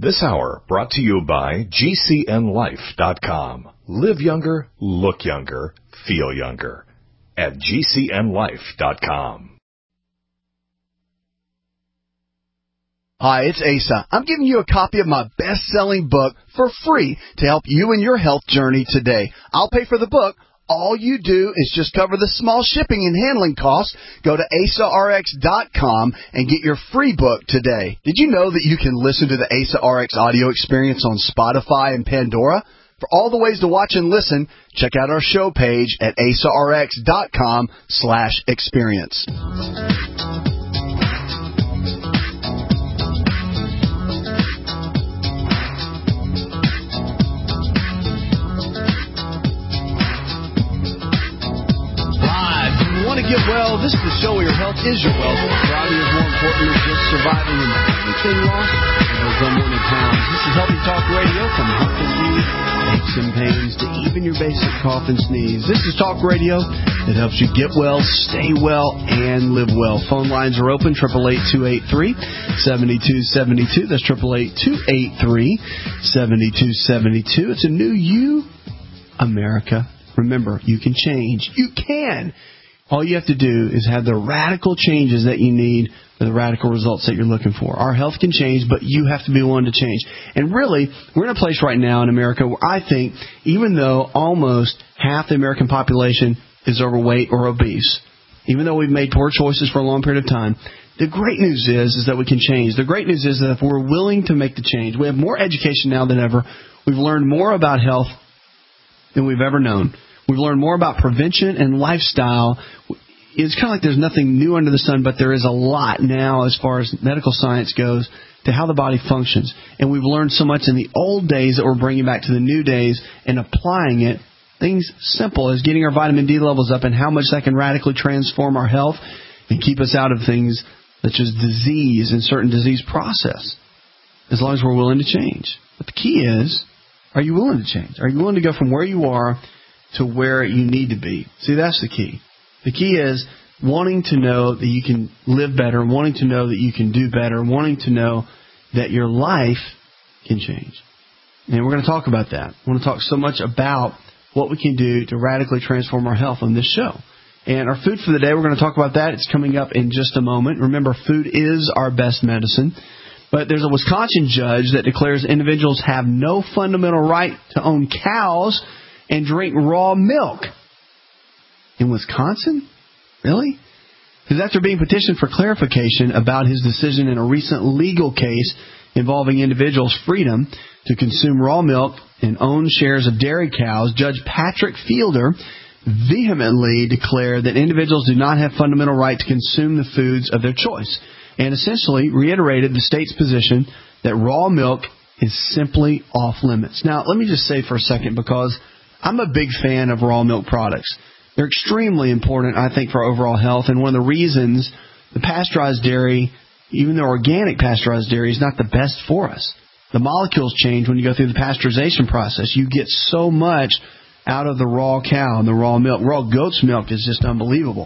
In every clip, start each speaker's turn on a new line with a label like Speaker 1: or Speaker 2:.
Speaker 1: This hour brought to you by GCNLife.com. Live younger, look younger, feel younger at GCNLife.com.
Speaker 2: Hi, it's Asa. I'm giving you a copy of my best-selling book for free to help you in your health journey today. I'll pay for the book. All you do is just cover the small shipping and handling costs. Go to AsaRx.com and get your free book today. Did you know that you can listen to the AsaRx audio experience on Spotify and Pandora? For all the ways to watch and listen, check out our show page at AsaRx.com/experience. Get well. This is the show where your health is your wealth. Thriving is more important than just surviving and anything lost. Those unwanted pounds. This is Healthy Talk Radio from helping you aches and pains to even your basic cough and sneeze. This is Talk Radio that helps you get well, stay well, and live well. Phone lines are open, 888-283-7272. That's 888-283-7272. It's a new you, America. Remember, you can change. You can. All you have to do is have the radical changes that you need for the radical results that you're looking for. Our health can change, but you have to be willing to change. And really, we're in a place right now in America where I think, even though almost half the American population is overweight or obese, even though we've made poor choices for a long period of time, the great news is that we can change. The great news is that if we're willing to make the change, we have more education now than ever. We've learned more about health than we've ever known. We've learned more about prevention and lifestyle. It's kind of like there's nothing new under the sun, but there is a lot now as far as medical science goes to how the body functions. And we've learned so much in the old days that we're bringing back to the new days and applying it. Things simple as getting our vitamin D levels up and how much that can radically transform our health and keep us out of things such as disease and certain disease process, as long as we're willing to change. But the key is, are you willing to change? Are you willing to go from where you are to where you need to be? See, that's the key. The key is wanting to know that you can live better, wanting to know that you can do better, wanting to know that your life can change. And we're going to talk about that. I want to talk so much about what we can do to radically transform our health on this show. And our food for the day, we're going to talk about that. It's coming up in just a moment. Remember, food is our best medicine. But there's a Wisconsin judge that declares individuals have no fundamental right to own cows and drink raw milk. In Wisconsin? Really? Because after being petitioned for clarification about his decision in a recent legal case involving individuals' freedom to consume raw milk and own shares of dairy cows, Judge Patrick Fielder vehemently declared that individuals do not have fundamental right to consume the foods of their choice, and essentially reiterated the state's position that raw milk is simply off limits. Now, let me just say for a second, because I'm a big fan of raw milk products. They're extremely important, I think, for overall health. And one of the reasons the pasteurized dairy, even the organic pasteurized dairy, is not the best for us. The molecules change when you go through the pasteurization process. You get so much out of the raw cow and the raw milk. Raw goat's milk is just unbelievable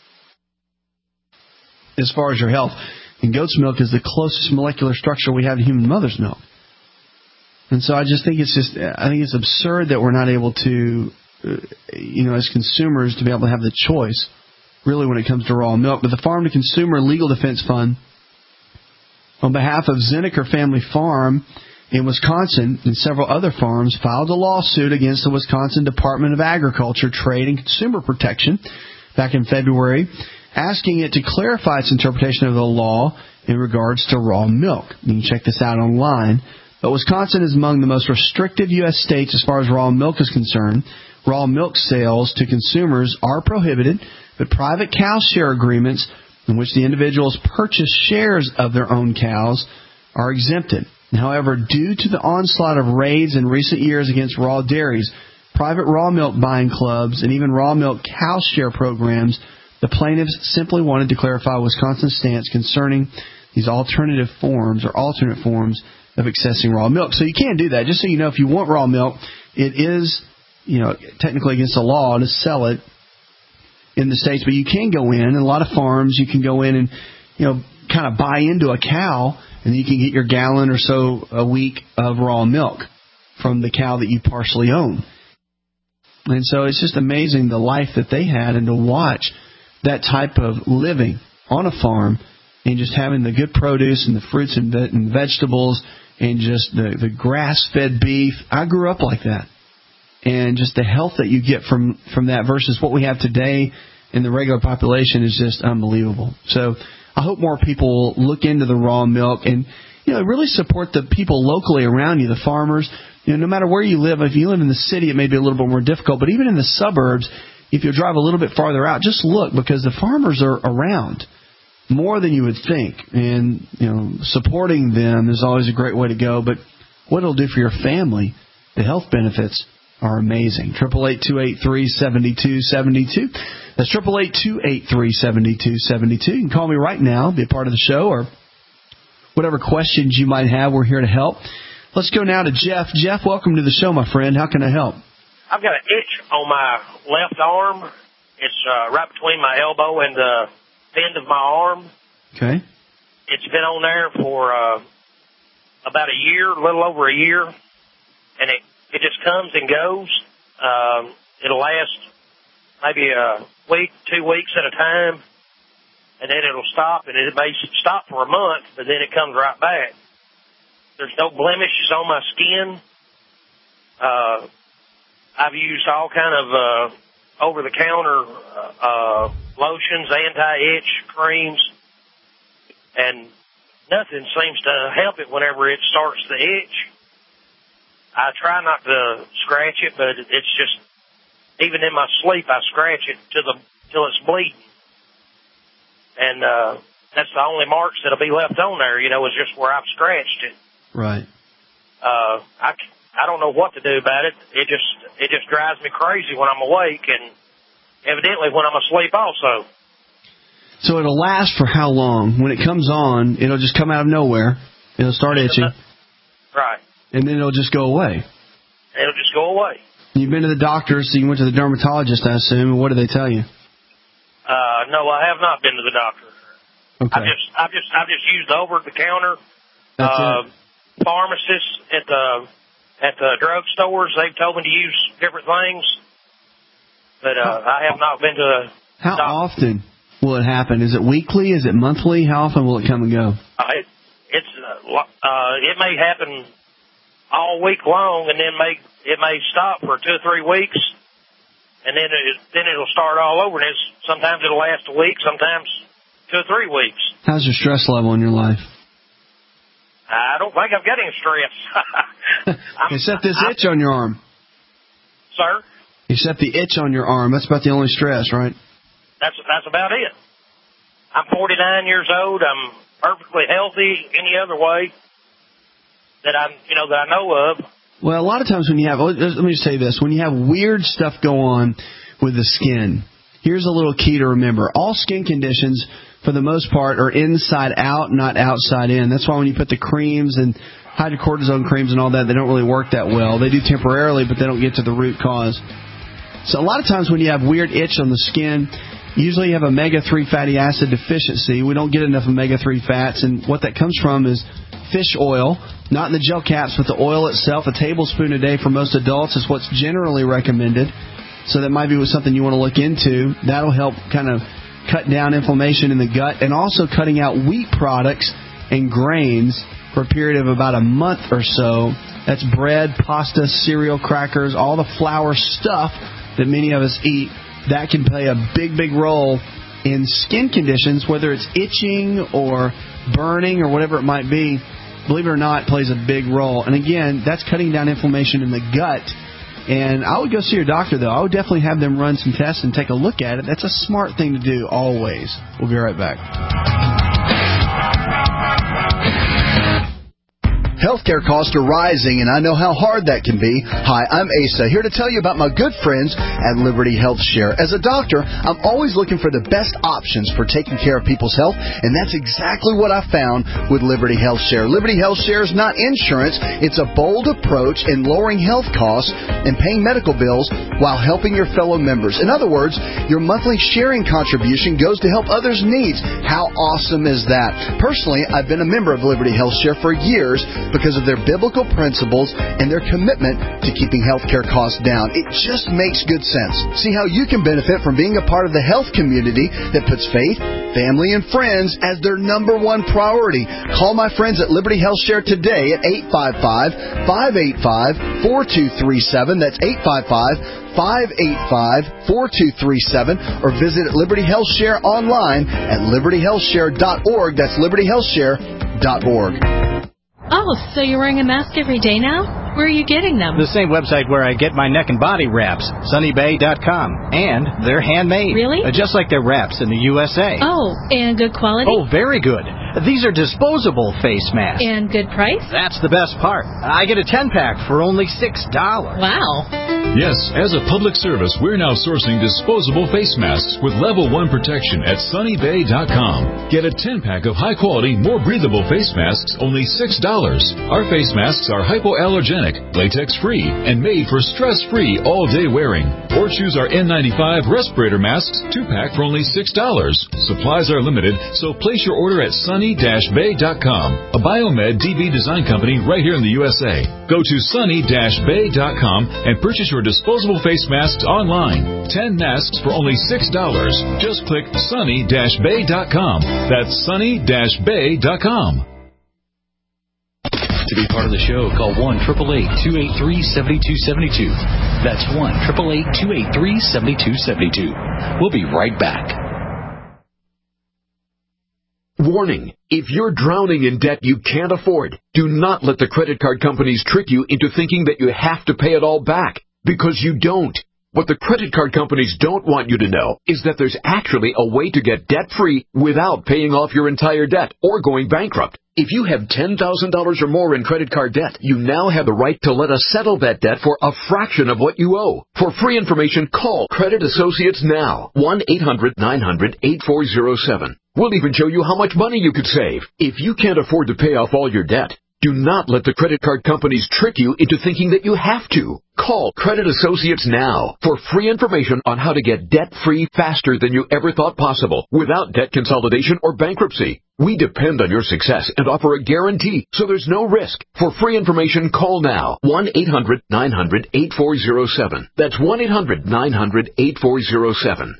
Speaker 2: as far as your health. And goat's milk is the closest molecular structure we have to human mother's milk. And so I just think it's absurd that we're not able to, as consumers, to be able to have the choice, really, when it comes to raw milk. But the Farm to Consumer Legal Defense Fund, on behalf of Zinnecker Family Farm in Wisconsin and several other farms, filed a lawsuit against the Wisconsin Department of Agriculture, Trade, and Consumer Protection back in February, asking it to clarify its interpretation of the law in regards to raw milk. You can check this out online. But Wisconsin is among the most restrictive U.S. states as far as raw milk is concerned. Raw milk sales to consumers are prohibited, but private cow share agreements in which the individuals purchase shares of their own cows are exempted. However, due to the onslaught of raids in recent years against raw dairies, private raw milk buying clubs, and even raw milk cow share programs, the plaintiffs simply wanted to clarify Wisconsin's stance concerning these alternate forms of accessing raw milk. So you can do that. Just so you know, if you want raw milk, it is, technically against the law to sell it in the States, but you can go in, and a lot of farms, you can go in and, kind of buy into a cow, and you can get your gallon or so a week of raw milk from the cow that you partially own. And so it's just amazing the life that they had, and to watch that type of living on a farm and just having the good produce and the fruits and vegetables and just the grass-fed beef. I grew up like that. And just the health that you get from that versus what we have today in the regular population is just unbelievable. So I hope more people will look into the raw milk and, really support the people locally around you, the farmers. No matter where you live, if you live in the city, it may be a little bit more difficult. But even in the suburbs, if you drive a little bit farther out, just look, because the farmers are around more than you would think. And, supporting them is always a great way to go. But what it'll do for your family, the health benefits are amazing. 888-283-7272. That's 888-283-7272. You can call me right now, be a part of the show, or whatever questions you might have. We're here to help. Let's go now to Jeff. Jeff, welcome to the show, my friend. How can I help?
Speaker 3: I've got an itch on my left arm. It's right between my elbow and the end of my arm.
Speaker 2: Okay.
Speaker 3: It's been on there for about a year, a little over a year, and it just comes and goes. It'll last maybe a week, 2 weeks at a time, and then it'll stop, and it may stop for a month, but then it comes right back. There's no blemishes on my skin. I've used all kind of over-the-counter lotions, anti-itch creams, and nothing seems to help it whenever it starts to itch. I try not to scratch it, but it's just, even in my sleep, I scratch it till it's bleeding. And that's the only marks that'll be left on there, is just where I've scratched it.
Speaker 2: Right.
Speaker 3: I don't know what to do about it. It just drives me crazy when I'm awake, and evidently when I'm asleep also.
Speaker 2: So it'll last for how long? When it comes on, it'll just come out of nowhere. It'll start itching.
Speaker 3: Right.
Speaker 2: And then it'll just go away.
Speaker 3: It'll just go away.
Speaker 2: You've been to the doctor, so you went to the dermatologist, I assume. And what did they tell you?
Speaker 3: No, I have not been to the doctor.
Speaker 2: Okay.
Speaker 3: I've just used over-the-counter. Pharmacists at the drug stores, they've told me to use different things, but I have not been to the
Speaker 2: How
Speaker 3: doctor.
Speaker 2: often will it happen? Is it weekly? Is it monthly? How often will it come and go?
Speaker 3: It may happen all week long, and then it may stop for 2 or 3 weeks, and then it'll start all over. And sometimes it'll last a week, sometimes 2 or 3 weeks.
Speaker 2: How's your stress level in your life?
Speaker 3: I don't think I've got any stress.
Speaker 2: Except this itch on your arm.
Speaker 3: Sir?
Speaker 2: Except the itch on your arm. That's about the only stress, right?
Speaker 3: That's about it. I'm 49 years old. I'm perfectly healthy any other way that I know of.
Speaker 2: Well, a lot of times when you have, let me just say this, when you have weird stuff go on with the skin, here's a little key to remember. All skin conditions, for the most part, are inside out, not outside in. That's why when you put the creams and hydrocortisone creams and all that, they don't really work that well. They do temporarily, but they don't get to the root cause. So a lot of times when you have weird itch on the skin, usually you have omega-3 fatty acid deficiency. We don't get enough omega-3 fats, and what that comes from is fish oil, not in the gel caps, but the oil itself. A tablespoon a day for most adults is what's generally recommended. So that might be something you want to look into. That'll help kind of cut down inflammation in the gut, and also cutting out wheat products and grains for a period of about a month or so. That's bread, pasta, cereal, crackers, all the flour stuff that many of us eat. That can play a big, big role in skin conditions, whether it's itching or burning or whatever it might be. Believe it or not, it plays a big role. And again, that's cutting down inflammation in the gut. And I would go see your doctor, though. I would definitely have them run some tests and take a look at it. That's a smart thing to do always. We'll be right back.
Speaker 4: Healthcare costs are rising, and I know how hard that can be. Hi, I'm Asa, here to tell you about my good friends at Liberty Health Share. As a doctor, I'm always looking for the best options for taking care of people's health, and that's exactly what I found with Liberty Health Share. Liberty Health Share is not insurance. It's a bold approach in lowering health costs and paying medical bills while helping your fellow members. In other words, your monthly sharing contribution goes to help others' needs. How awesome is that? Personally, I've been a member of Liberty Health Share for years because of their biblical principles and their commitment to keeping healthcare costs down. It just makes good sense. See how you can benefit from being a part of the health community that puts faith, family, and friends as their number one priority. Call my friends at Liberty Health Share today at 855-585-4237. That's 855-585-4237, or visit Liberty Health Share online at libertyhealthshare.org. That's libertyhealthshare.org.
Speaker 5: Oh, so you're wearing a mask every day now? Where are you getting them?
Speaker 6: The same website where I get my neck and body wraps, sunnybay.com. And they're handmade.
Speaker 5: Really?
Speaker 6: Just like their wraps in the USA.
Speaker 5: Oh, and good quality?
Speaker 6: Oh, very good. These are disposable face masks.
Speaker 5: And good price?
Speaker 6: That's the best part. I get a 10-pack for only $6.
Speaker 5: Wow.
Speaker 7: Yes, as a public service, we're now sourcing disposable face masks with level 1 protection at sunnybay.com. Get a 10-pack of high-quality, more breathable face masks, only $6. Our face masks are hypoallergenic, latex-free, and made for stress-free all-day wearing. Or choose our N95 respirator masks 2-pack for only $6. Supplies are limited, so place your order at sunny-bay.com, a Biomed DB design company right here in the USA. Go to sunny-bay.com and purchase your disposable face masks online. 10 masks for only $6. Just click sunny-bay.com. That's sunny-bay.com.
Speaker 8: To be part of the show, call 1-888-283-7272. That's 1-888-283-7272. We'll be right back.
Speaker 9: Warning, if you're drowning in debt you can't afford, do not let the credit card companies trick you into thinking that you have to pay it all back, because you don't. What the credit card companies don't want you to know is that there's actually a way to get debt-free without paying off your entire debt or going bankrupt. If you have $10,000 or more in credit card debt, you now have the right to let us settle that debt for a fraction of what you owe. For free information, call Credit Associates now. 1-800-900-8407. We'll even show you how much money you could save. If you can't afford to pay off all your debt, do not let the credit card companies trick you into thinking that you have to. Call Credit Associates now for free information on how to get debt-free faster than you ever thought possible without debt consolidation or bankruptcy. We depend on your success and offer a guarantee, so there's no risk. For free information, call now. 1-800-900-8407. That's 1-800-900-8407.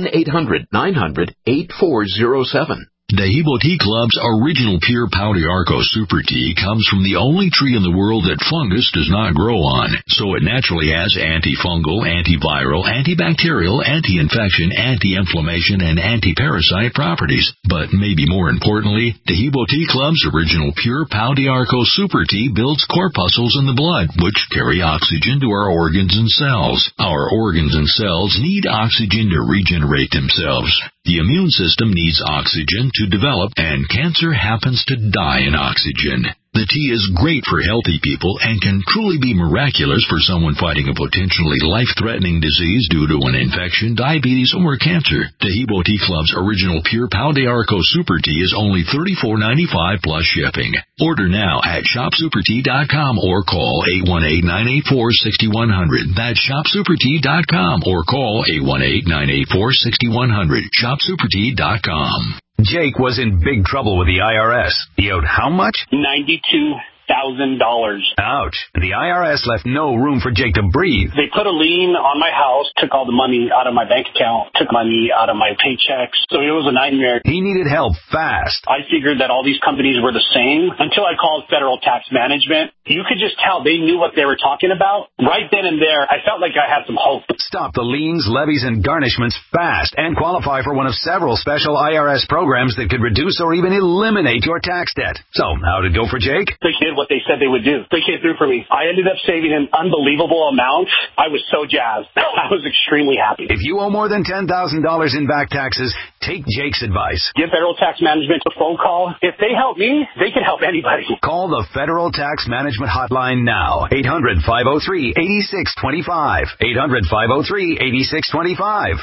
Speaker 9: 1-800-900-8407.
Speaker 10: Dahibo Tea Club's original pure Pau d'Arco Super Tea comes from the only tree in the world that fungus does not grow on, so it naturally has antifungal, antiviral, antibacterial, anti-infection, anti-inflammation, and anti-parasite properties. But maybe more importantly, Dahibo Tea Club's original pure Pau d'Arco Super Tea builds corpuscles in the blood, which carry oxygen to our organs and cells. Our organs and cells need oxygen to regenerate themselves. The immune system needs oxygen to develop, and cancer happens to die in oxygen. The tea is great for healthy people and can truly be miraculous for someone fighting a potentially life-threatening disease due to an infection, diabetes, or cancer. Dahibo Tea Club's original pure Pau d'Arco Super Tea is only $34.95 plus shipping. Order now at shopsupertea.com or call 818-984-6100. That's shopsupertea.com or call 818-984-6100. Shopsupertea.com.
Speaker 11: Jake was in big trouble with the IRS. He owed how much?
Speaker 12: $92,000.
Speaker 11: Ouch. The IRS left no room for Jake to breathe.
Speaker 12: They put a lien on my house, took all the money out of my bank account, took money out of my paychecks. So it was a nightmare.
Speaker 11: He needed help fast.
Speaker 12: I figured that all these companies were the same until I called Federal Tax Management. You could just tell they knew what they were talking about. Right then and there, I felt like I had some hope.
Speaker 11: Stop the liens, levies, and garnishments fast and qualify for one of several special IRS programs that could reduce or even eliminate your tax debt. So, how'd it go for Jake?
Speaker 12: The kid what they said they would do. They came through for me. I ended up saving an unbelievable amount. I was so jazzed. I was extremely happy.
Speaker 11: If you owe more than $10,000 in back taxes, take Jake's advice.
Speaker 12: Give Federal Tax Management a phone call. If they help me, they can help anybody.
Speaker 11: Call the Federal Tax Management Hotline now. 800-503-8625. 800-503-8625.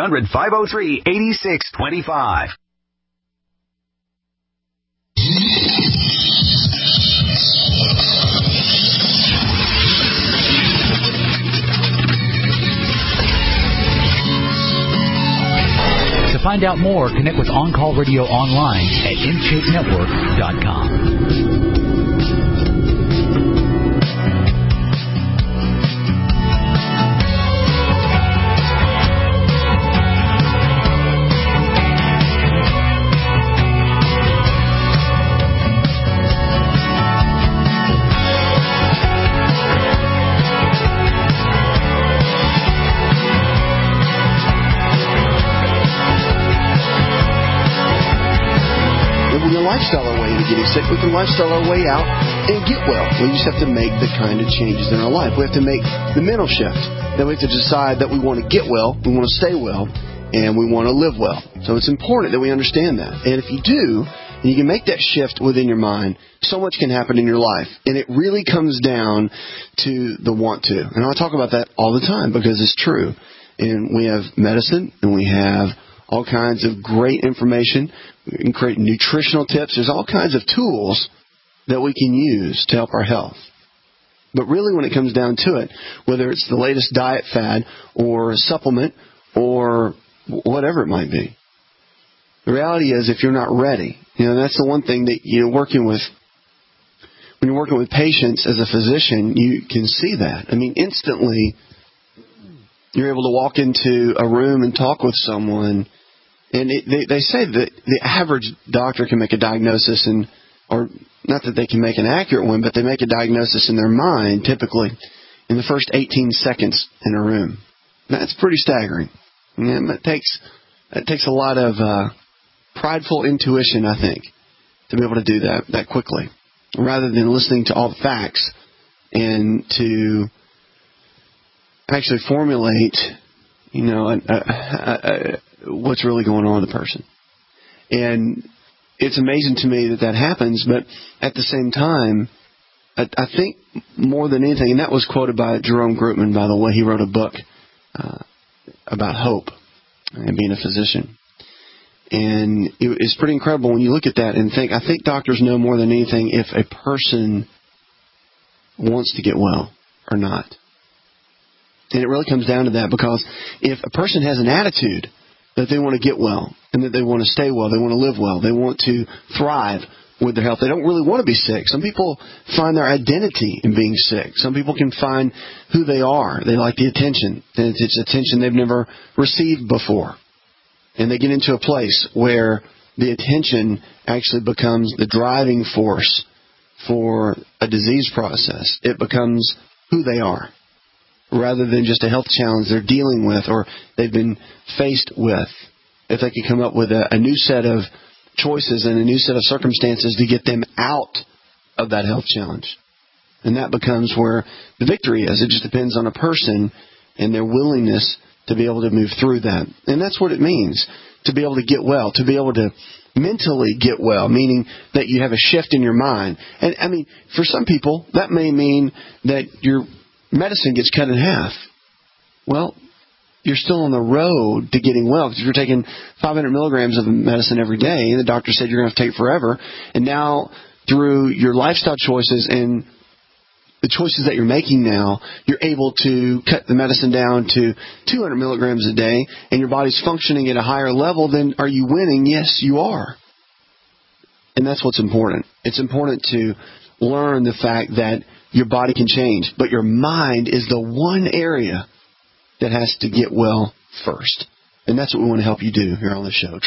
Speaker 11: 800-503-8625.
Speaker 13: To find out more, connect with On Call Radio online at InShapeNetwork.com.
Speaker 2: Lifestyle our way to getting sick. We can lifestyle our way out and get well. We just have to make the kind of changes in our life. We have to make the mental shift. Then we have to decide that we want to get well, we want to stay well, and we want to live well. So it's important that we understand that. And if you do, and you can make that shift within your mind, so much can happen in your life. And it really comes down to the want to. And I talk about that all the time because it's true. And we have medicine, and we have all kinds of great information. We can create nutritional tips. There's all kinds of tools that we can use to help our health. But really, when it comes down to it, whether it's the latest diet fad or a supplement or whatever it might be, the reality is if you're not ready, that's the one thing that when you're working with patients as a physician, you can see that. I mean, instantly, you're able to walk into a room and talk with someone. And they say that the average doctor can make a diagnosis, or not that they can make an accurate one, but they make a diagnosis in their mind, typically, in the first 18 seconds in a room. That's pretty staggering. And it takes a lot of prideful intuition, I think, to be able to do that quickly, rather than listening to all the facts and to actually formulate, what's really going on with the person. And it's amazing to me that happens, but at the same time, I think more than anything, and that was quoted by Jerome Grootman, by the way. He wrote a book about hope and being a physician. And it's pretty incredible when you look at that and think, I think doctors know more than anything if a person wants to get well or not. And it really comes down to that, because if a person has an attitude that they want to get well and that they want to stay well, they want to live well, they want to thrive with their health, they don't really want to be sick. Some people find their identity in being sick. Some people can find who they are. They like the attention. And it's attention they've never received before. And they get into a place where the attention actually becomes the driving force for a disease process. It becomes who they are, rather than just a health challenge they're dealing with or they've been faced with. If they can come up with a new set of choices and a new set of circumstances to get them out of that health challenge. And that becomes where the victory is. It just depends on a person and their willingness to be able to move through that. And that's what it means, to be able to get well, to be able to mentally get well, meaning that you have a shift in your mind. And, I mean, for some people, that may mean that your medicine gets cut in half. Well, you're still on the road to getting well. Because if you're taking 500 milligrams of medicine every day, and the doctor said you're going to have to take it forever, and now through your lifestyle choices and the choices that you're making now, you're able to cut the medicine down to 200 milligrams a day, and your body's functioning at a higher level, then are you winning? Yes, you are. And that's what's important. It's important to learn the fact that your body can change, but your mind is the one area that has to get well first. And that's what we want to help you do here on the show.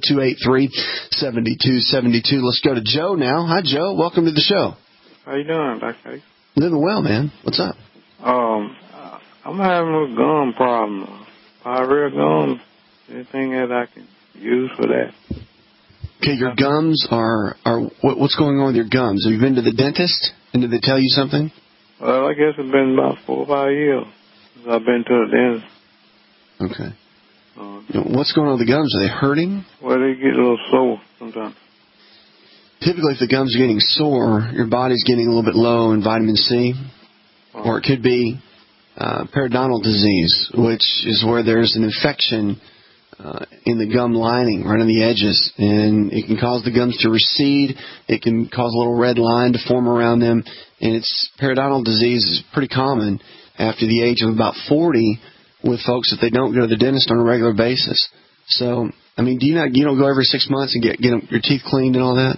Speaker 2: 888-283-7272. Let's go to Joe now. Hi, Joe. Welcome to the show.
Speaker 14: How you doing, Dr.
Speaker 2: Living well, man. What's up?
Speaker 14: I'm having a gum problem. Pyrrhea gum. Anything that I can use for that?
Speaker 2: Okay, your gums are what's going on with your gums? Have you been to the dentist? And did they tell you something?
Speaker 14: Well, I guess it's been about 4 or 5 years since I've been to the dentist.
Speaker 2: Okay. What's going on with the gums? Are they hurting?
Speaker 14: Well, they get a little sore sometimes.
Speaker 2: Typically, if the gums are getting sore, your body's getting a little bit low in vitamin C. Or it could be periodontal disease, which is where there's an infection in the gum lining, right on the edges. And it can cause the gums to recede. It can cause a little red line to form around them. And periodontal disease is pretty common after the age of about 40 with folks if they don't go to the dentist on a regular basis. So, I mean, you don't go every 6 months and get your teeth cleaned and all that?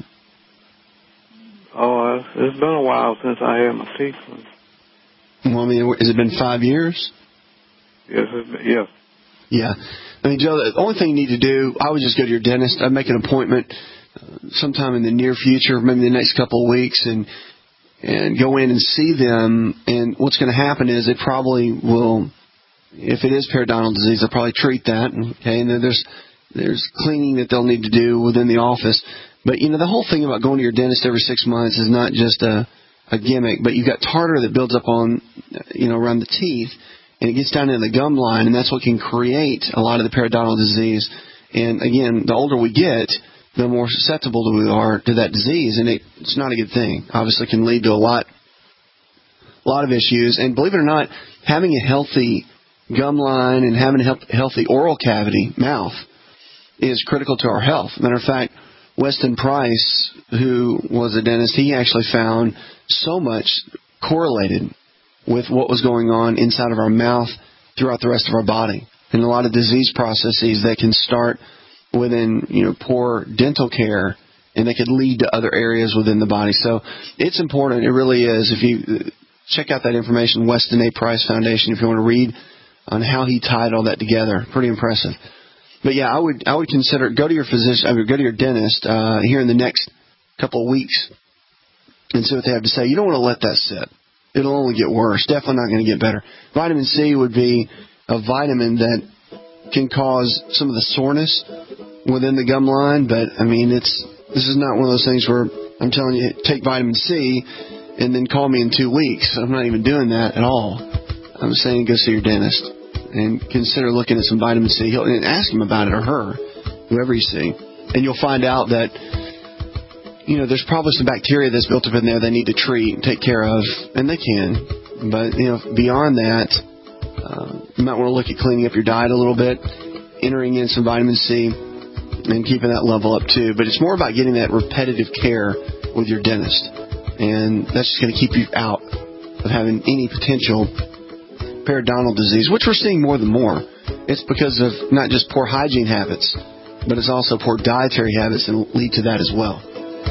Speaker 14: Oh, it's been a while since I had my teeth cleaned.
Speaker 2: Well, I mean, has it been 5 years?
Speaker 14: Yes, yeah.
Speaker 2: Yeah. I mean, Joe, the only thing you need to do, I would just go to your dentist. I'd make an appointment sometime in the near future, maybe the next couple of weeks, and go in and see them. And what's going to happen is they probably will, if it is periodontal disease, they'll probably treat that. Okay, and then there's cleaning that they'll need to do within the office. But, the whole thing about going to your dentist every 6 months is not just a gimmick, but you've got tartar that builds up on, around the teeth, and it gets down into the gum line, and that's what can create a lot of the periodontal disease. And, again, the older we get, the more susceptible we are to that disease, and it's not a good thing. Obviously, it can lead to a lot of issues. And believe it or not, having a healthy gum line and having a healthy oral cavity, mouth, is critical to our health. Matter of fact, Weston Price, who was a dentist, he actually found so much correlated with what was going on inside of our mouth throughout the rest of our body. And a lot of disease processes that can start within, poor dental care, and they could lead to other areas within the body. So it's important. It really is. If you check out that information, Weston A. Price Foundation, if you want to read on how he tied all that together. Pretty impressive. But yeah, I would consider, go to your physician, go to your dentist here in the next couple of weeks and see what they have to say. You don't want to let that sit. It'll only get worse. Definitely not going to get better. Vitamin C would be a vitamin that can cause some of the soreness within the gum line, but I mean, this is not one of those things where I'm telling you, take vitamin C and then call me in 2 weeks. I'm not even doing that at all. I'm saying go see your dentist and consider looking at some vitamin C. And ask him about it, or her, whoever you see. And you'll find out that, there's probably some bacteria that's built up in there they need to treat and take care of, and they can. But, beyond that, you might want to look at cleaning up your diet a little bit, entering in some vitamin C, and keeping that level up too. But it's more about getting that repetitive care with your dentist. And that's just going to keep you out of having any potential periodontal disease, which we're seeing more than more. It's because of not just poor hygiene habits, but it's also poor dietary habits that lead to that as well.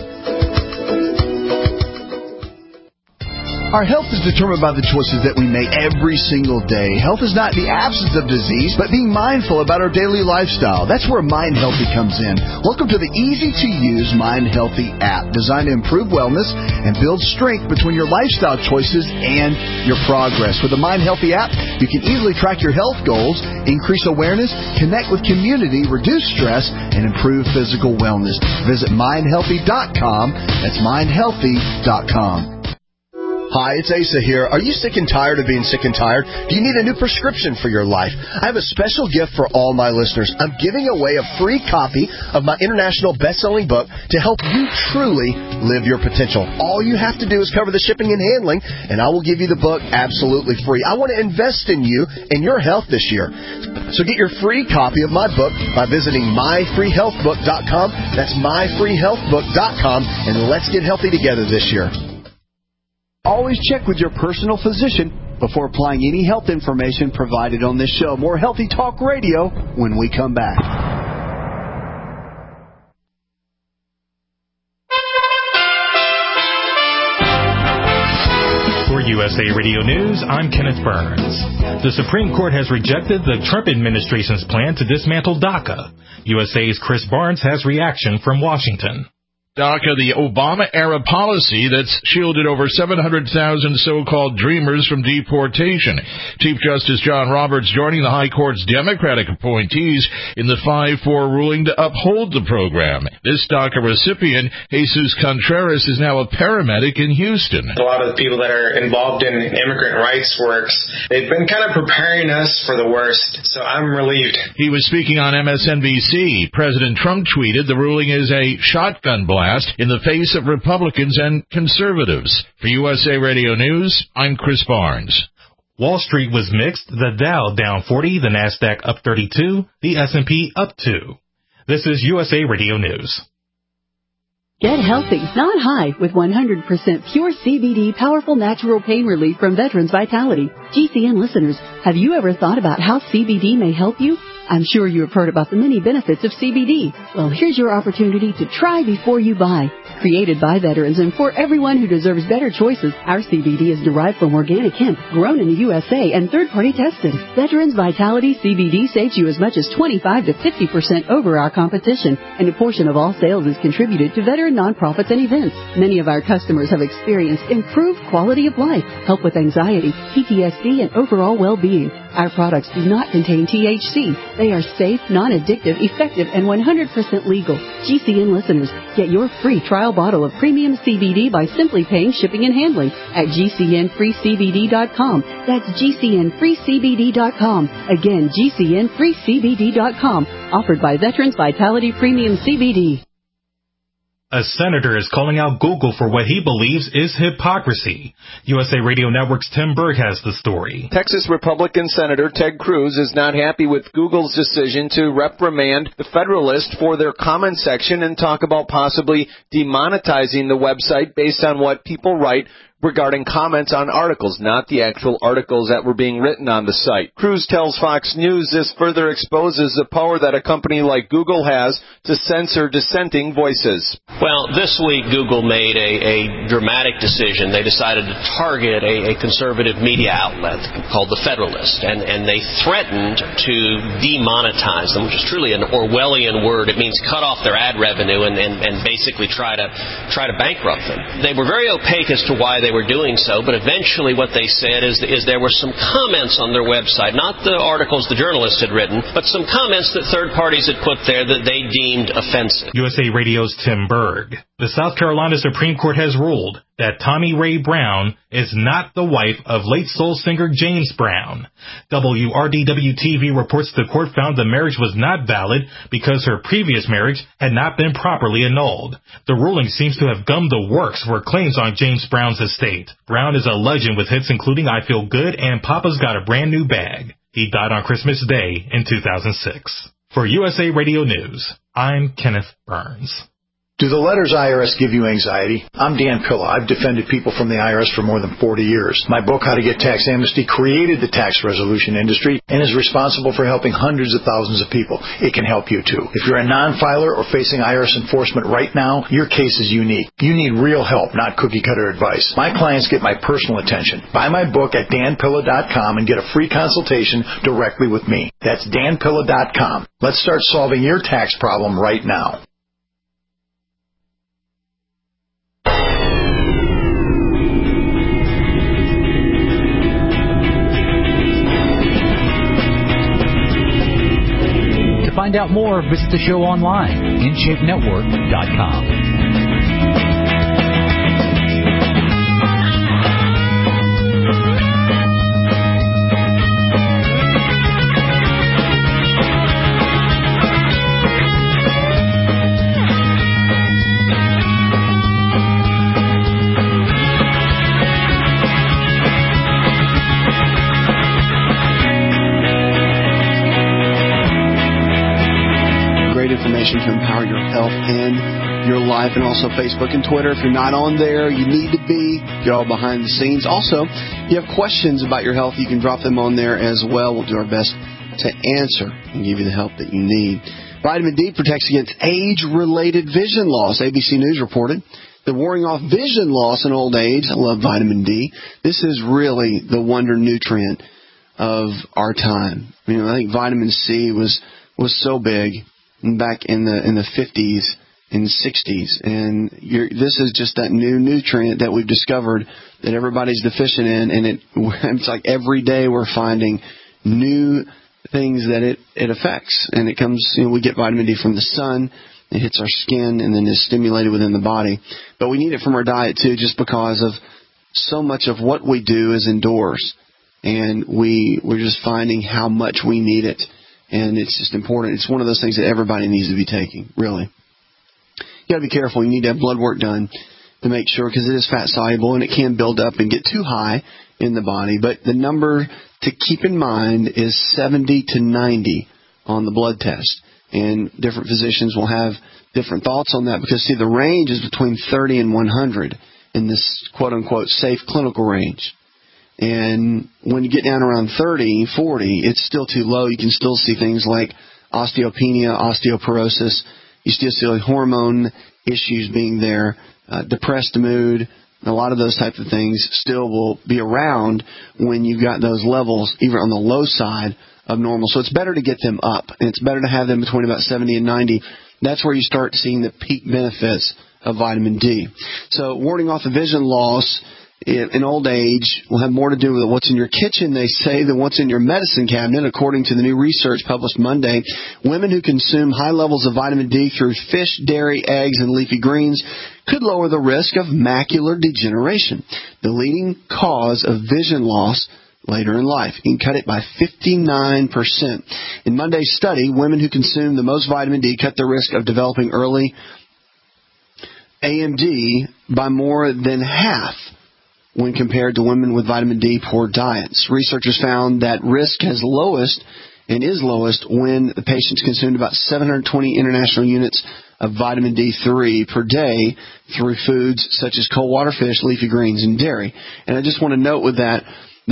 Speaker 4: Our health is determined by the choices that we make every single day. Health is not the absence of disease, but being mindful about our daily lifestyle. That's where Mind Healthy comes in. Welcome to the easy-to-use Mind Healthy app, designed to improve wellness and build strength between your lifestyle choices and your progress. With the Mind Healthy app, you can easily track your health goals, increase awareness, connect with community, reduce stress, and improve physical wellness. Visit mindhealthy.com. That's mindhealthy.com. Hi, it's Asa here. Are you sick and tired of being sick and tired? Do you need a new prescription for your life? I have a special gift for all my listeners. I'm giving away a free copy of my international best-selling book to help you truly live your potential. All you have to do is cover the shipping and handling, and I will give you the book absolutely free. I want to invest in you and your health this year. So get your free copy of my book by visiting myfreehealthbook.com. That's myfreehealthbook.com, and let's get healthy together this year.
Speaker 2: Always check with your personal physician before applying any health information provided on this show. More Healthy Talk Radio when we come back.
Speaker 15: For USA Radio News, I'm Kenneth Burns. The Supreme Court has rejected the Trump administration's plan to dismantle DACA. USA's Chris Barnes has reaction from Washington.
Speaker 16: DACA, the Obama-era policy that's shielded over 700,000 so-called dreamers from deportation. Chief Justice John Roberts joining the High Court's Democratic appointees in the 5-4 ruling to uphold the program. This DACA recipient, Jesus Contreras, is now a paramedic in Houston.
Speaker 17: A lot of the people that are involved in immigrant rights works, they've been kind of preparing us for the worst, so I'm relieved.
Speaker 16: He was speaking on MSNBC. President Trump tweeted the ruling is a shotgun blast in the face of Republicans and conservatives. For USA Radio News, I'm Chris Barnes.
Speaker 15: Wall Street was mixed. The Dow down 40, the Nasdaq up 32, the S&P up 2. This is USA Radio News.
Speaker 18: Get healthy, not high, with 100% pure CBD powerful natural pain relief from Veterans Vitality. GCN listeners, have you ever thought about how CBD may help you? I'm sure you have heard about the many benefits of CBD. Well, here's your opportunity to try before you buy. Created by veterans and for everyone who deserves better choices, our CBD is derived from organic hemp, grown in the USA and third-party tested. Veterans Vitality CBD saves you as much as 25 to 50% over our competition, and a portion of all sales is contributed to veteran nonprofits and events. Many of our customers have experienced improved quality of life, help with anxiety, PTSD, and overall well-being. Our products do not contain THC. They are safe, non-addictive, effective, and 100% legal. GCN listeners, get your free trial bottle of premium CBD by simply paying shipping and handling at GCNFreeCBD.com. That's GCNFreeCBD.com. Again, GCNFreeCBD.com. Offered by Veterans Vitality Premium CBD.
Speaker 15: A senator is calling out Google for what he believes is hypocrisy. USA Radio Network's Tim Berg has the story.
Speaker 19: Texas Republican Senator Ted Cruz is not happy with Google's decision to reprimand the Federalist for their comment section and talk about possibly demonetizing the website based on what people write regarding comments on articles, not the actual articles that were being written on the site. Cruz tells Fox News this further exposes the power that a company like Google has to censor dissenting voices.
Speaker 20: Well, this week Google made a dramatic decision. They decided to target a conservative media outlet called The Federalist, and they threatened to demonetize them, which is truly an Orwellian word. It means cut off their ad revenue and basically try to bankrupt them. They were very opaque as to why they were doing so, but eventually what they said is there were some comments on their website, not the articles the journalists had written, but some comments that third parties had put there that they deemed offensive.
Speaker 15: USA Radio's Tim Berg. The South Carolina Supreme Court has ruled that Tommy Ray Brown is not the wife of late soul singer James Brown. WRDW-TV reports the court found the marriage was not valid because her previous marriage had not been properly annulled. The ruling seems to have gummed the works for claims on James Brown's estate. Brown is a legend with hits including I Feel Good and Papa's Got a Brand New Bag. He died on Christmas Day in 2006. For USA Radio News, I'm Kenneth Burns.
Speaker 21: Do the letters IRS give you anxiety? I'm Dan Pilla. I've defended people from the IRS for more than 40 years. My book, How to Get Tax Amnesty, created the tax resolution industry and is responsible for helping hundreds of thousands of people. It can help you too. If you're a non-filer or facing IRS enforcement right now, your case is unique. You need real help, not cookie-cutter advice. My clients get my personal attention. Buy my book at danpilla.com and get a free consultation directly with me. That's danpilla.com. Let's start solving your tax problem right now.
Speaker 13: To find out more, visit the show online, InShapeNetwork.com.
Speaker 2: Information to empower your health and your life, and also Facebook and Twitter. If you're not on there, you need to be. You're all behind the scenes. Also, if you have questions about your health, you can drop them on there as well. We'll do our best to answer and give you the help that you need. Vitamin D protects against age-related vision loss. ABC News reported the warring off vision loss in old age. I love vitamin D. This is really the wonder nutrient of our time. I think vitamin C was so big back in the 50s in 60s. And this is just that new nutrient that we've discovered that everybody's deficient in, and it's like every day we're finding new things that it affects. And it comes, we get vitamin D from the sun, it hits our skin, and then is stimulated within the body. But we need it from our diet too, just because of so much of what we do is indoors. And we're just finding how much we need it. And it's just important. It's one of those things that everybody needs to be taking, really. You got to be careful. You need to have blood work done to make sure, because it is fat soluble and it can build up and get too high in the body. But the number to keep in mind is 70 to 90 on the blood test. And different physicians will have different thoughts on that because, see, the range is between 30 and 100 in this quote-unquote safe clinical range. And when you get down around 30, 40, it's still too low. You can still see things like osteopenia, osteoporosis. You still see hormone issues being there, depressed mood. A lot of those types of things still will be around when you've got those levels, even on the low side of normal. So it's better to get them up, and it's better to have them between about 70 and 90. That's where you start seeing the peak benefits of vitamin D. So warding off the vision loss in old age will have more to do with what's in your kitchen, they say, than what's in your medicine cabinet. According to the new research published Monday, women who consume high levels of vitamin D through fish, dairy, eggs, and leafy greens could lower the risk of macular degeneration, the leading cause of vision loss later in life. You can cut it by 59%. In Monday's study, women who consume the most vitamin D cut their risk of developing early AMD by more than half when compared to women with vitamin D poor diets. Researchers found that risk is lowest when the patients consumed about 720 international units of vitamin D3 per day through foods such as cold water fish, leafy greens, and dairy. And I just want to note with that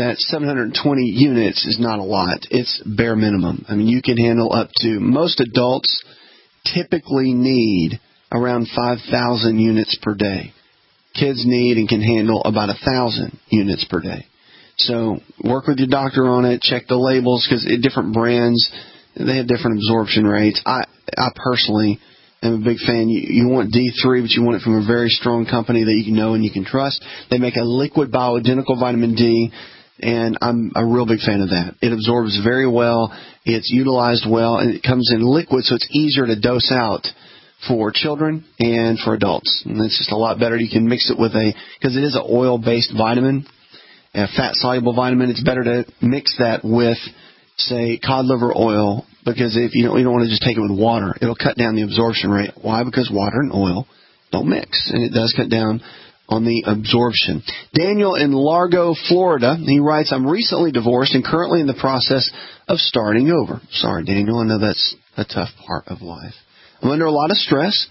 Speaker 2: 720 units is not a lot. It's bare minimum. I mean, you can handle up to, most adults typically need around 5,000 units per day. Kids need and can handle about 1,000 units per day. So work with your doctor on it. Check the labels, because different brands, they have different absorption rates. I personally am a big fan. You want D3, but you want it from a very strong company that you know and you can trust. They make a liquid bioidentical vitamin D, and I'm a real big fan of that. It absorbs very well. It's utilized well, and it comes in liquid, so it's easier to dose out for children and for adults. And it's just a lot better. You can mix it with because it is an oil-based vitamin, a fat-soluble vitamin. It's better to mix that with, say, cod liver oil, because if you don't want to just take it with water. It'll cut down the absorption rate. Why? Because water and oil don't mix, and it does cut down on the absorption. Daniel in Largo, Florida, he writes, I'm recently divorced and currently in the process of starting over. Sorry, Daniel, I know that's a tough part of life. I'm under a lot of stress.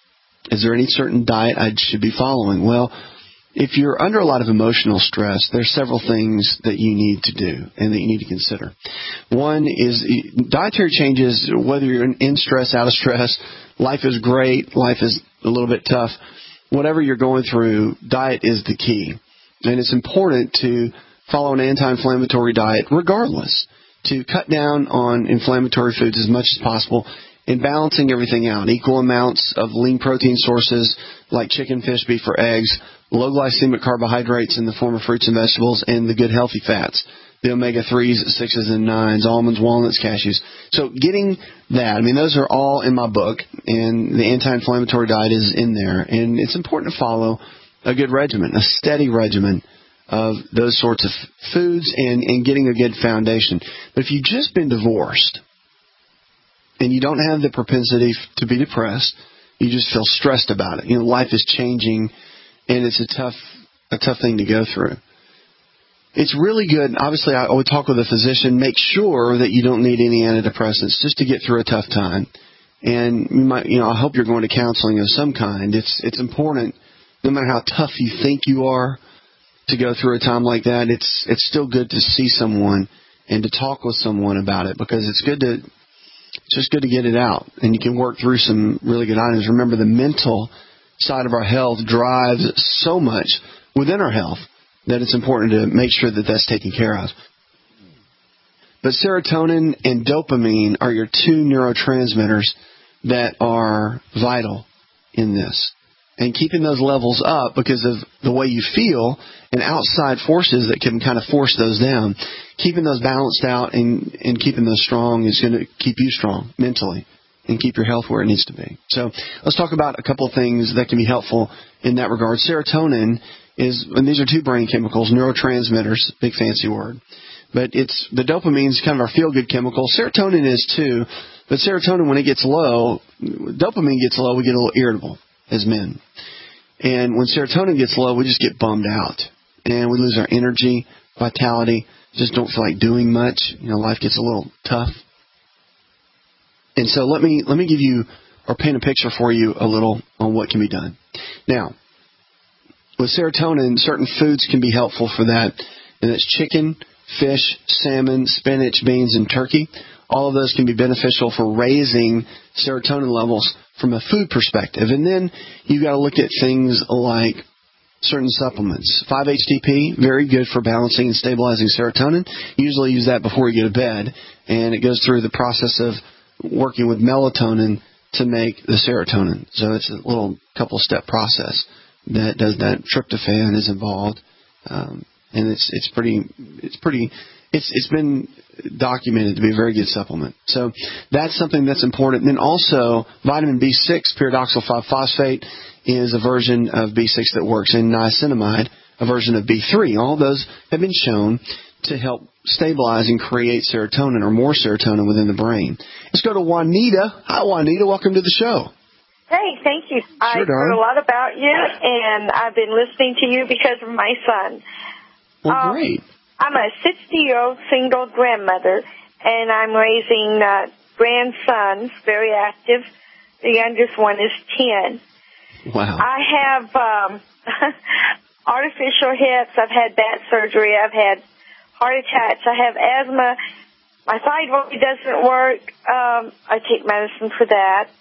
Speaker 2: Is there any certain diet I should be following? Well, if you're under a lot of emotional stress, there's several things that you need to do and that you need to consider. One is dietary changes, whether you're in stress, out of stress, life is great, life is a little bit tough. Whatever you're going through, diet is the key. And it's important to follow an anti-inflammatory diet regardless, to cut down on inflammatory foods as much as possible, in balancing everything out. Equal amounts of lean protein sources like chicken, fish, beef, or eggs, low glycemic carbohydrates in the form of fruits and vegetables, and the good healthy fats, the omega-3s, 6s, and 9s, almonds, walnuts, cashews. So getting that, those are all in my book, and the anti-inflammatory diet is in there. And it's important to follow a good regimen, a steady regimen of those sorts of foods and getting a good foundation. But if you've just been divorced, and you don't have the propensity to be depressed, you just feel stressed about it. Life is changing, and it's a tough thing to go through. It's really good. Obviously, I would talk with a physician. Make sure that you don't need any antidepressants just to get through a tough time. And you might, I hope you're going to counseling of some kind. It's important, no matter how tough you think you are, to go through a time like that. It's still good to see someone and to talk with someone about it, because it's just good to get it out, and you can work through some really good items. Remember, the mental side of our health drives so much within our health that it's important to make sure that that's taken care of. But serotonin and dopamine are your two neurotransmitters that are vital in this. And keeping those levels up because of the way you feel and outside forces that can kind of force those down, keeping those balanced out and keeping those strong is going to keep you strong mentally and keep your health where it needs to be. So let's talk about a couple of things that can be helpful in that regard. Serotonin is, and these are two brain chemicals, neurotransmitters, big fancy word. But it's the dopamine is kind of our feel-good chemical. Serotonin is too, but serotonin, when it gets low, dopamine gets low, we get a little irritable as men. And when serotonin gets low, we just get bummed out. And we lose our energy, vitality, just don't feel like doing much. You know, life gets a little tough. And so let me give you, or paint a picture for you a little on what can be done. Now, with serotonin, certain foods can be helpful for that. And it's chicken, fish, salmon, spinach, beans, and turkey. All of those can be beneficial for raising serotonin levels from a food perspective. And then you got to look at things like certain supplements. 5-HTP, very good for balancing and stabilizing serotonin. You usually use that before you go to bed, and it goes through the process of working with melatonin to make the serotonin. So it's a little couple-step process that does that. Tryptophan is involved, and it's been documented to be a very good supplement. So that's something that's important. And then also vitamin B6, pyridoxal 5-phosphate, is a version of B6 that works, and niacinamide, a version of B3. All those have been shown to help stabilize and create serotonin or more serotonin within the brain. Let's go to Juanita. Hi, Juanita. Welcome to the show.
Speaker 1: Hey, thank you.
Speaker 2: Sure,
Speaker 1: I've heard a lot about you, and I've been listening to you because of my son.
Speaker 2: Well, great.
Speaker 1: I'm a 60-year-old single grandmother, and I'm raising grandsons, very active. The youngest one is 10.
Speaker 2: Wow.
Speaker 1: I have artificial hips. I've had back surgery. I've had heart attacks. I have asthma. My thyroid doesn't work. I take medicine for that.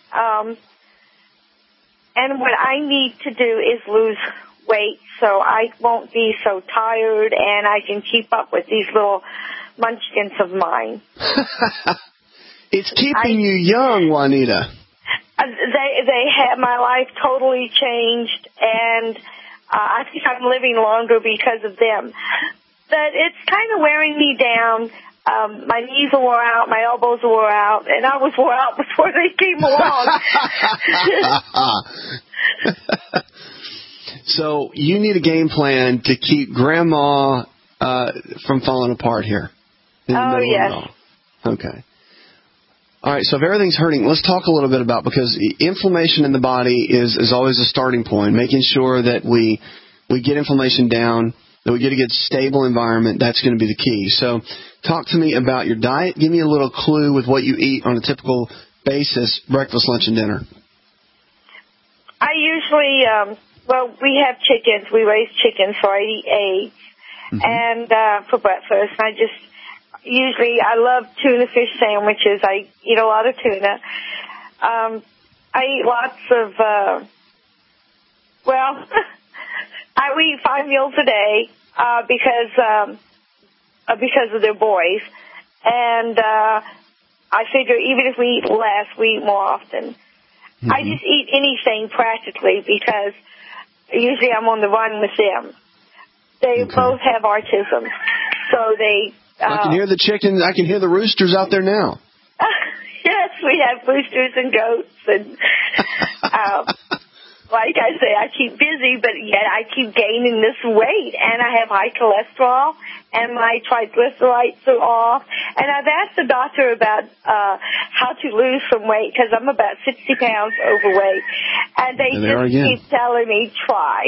Speaker 1: And what I need to do is lose weight so I won't be so tired and I can keep up with these little munchkins of mine.
Speaker 2: It's keeping you young, Juanita.
Speaker 1: They have my life totally changed, and I think I'm living longer because of them. But it's kind of wearing me down. My knees are wore out, my elbows are wore out, and I was wore out before they came along.
Speaker 2: So you need a game plan to keep Grandma from falling apart here.
Speaker 1: Oh, yes.
Speaker 2: Okay. All right, so if everything's hurting, let's talk a little bit about, because inflammation in the body is always a starting point, making sure that we get inflammation down, that we get a good stable environment. That's going to be the key. So talk to me about your diet. Give me a little clue with what you eat on a typical basis, breakfast, lunch, and dinner.
Speaker 1: I usually, we have chickens. We raise chickens, so I eat eggs. Mm-hmm. And for breakfast, I love tuna fish sandwiches. I eat a lot of tuna. I eat lots of, I eat 5 meals a day because of their boys. And I figure even if we eat less, we eat more often. Mm-hmm. I just eat anything practically because usually I'm on the run with them. They both have autism, so they...
Speaker 2: I can hear the chickens. I can hear the roosters out there now.
Speaker 1: Yes, we have roosters and goats, and like I say, I keep busy, but yet I keep gaining this weight, and I have high cholesterol, and my triglycerides are off. And I've asked the doctor about how to lose some weight because I'm about 60 pounds overweight, and they just keep telling me try.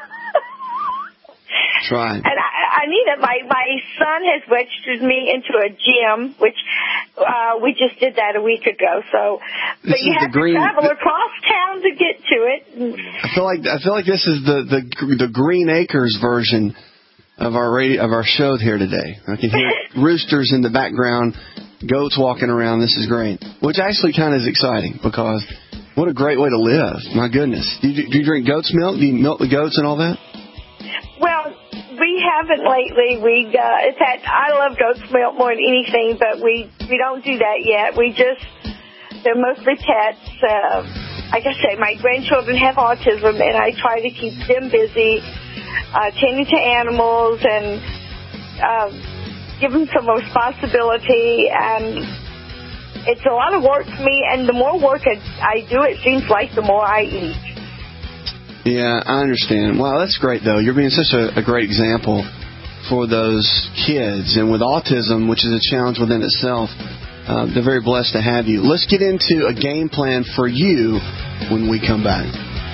Speaker 2: Try.
Speaker 1: And I need it. My son has registered me into a gym, which we just did that a week ago. So, but you have to travel across town to get to it.
Speaker 2: I feel like this is the Green Acres version of our show here today. I can hear roosters in the background, goats walking around. This is great, which actually kind of is exciting because what a great way to live. My goodness. Do you drink goat's milk? Do you milk the goats and all that?
Speaker 1: Well, we haven't lately. In fact, I love goat's milk more than anything, but we don't do that yet. They're mostly pets. like I said, my grandchildren have autism, and I try to keep them busy, tending to animals and give them some responsibility. And it's a lot of work for me, and the more work I do, it seems like the more I eat.
Speaker 2: Yeah, I understand. Wow, that's great, though. You're being such a great example for those kids. And with autism, which is a challenge within itself, they're very blessed to have you. Let's get into a game plan for you when we come back.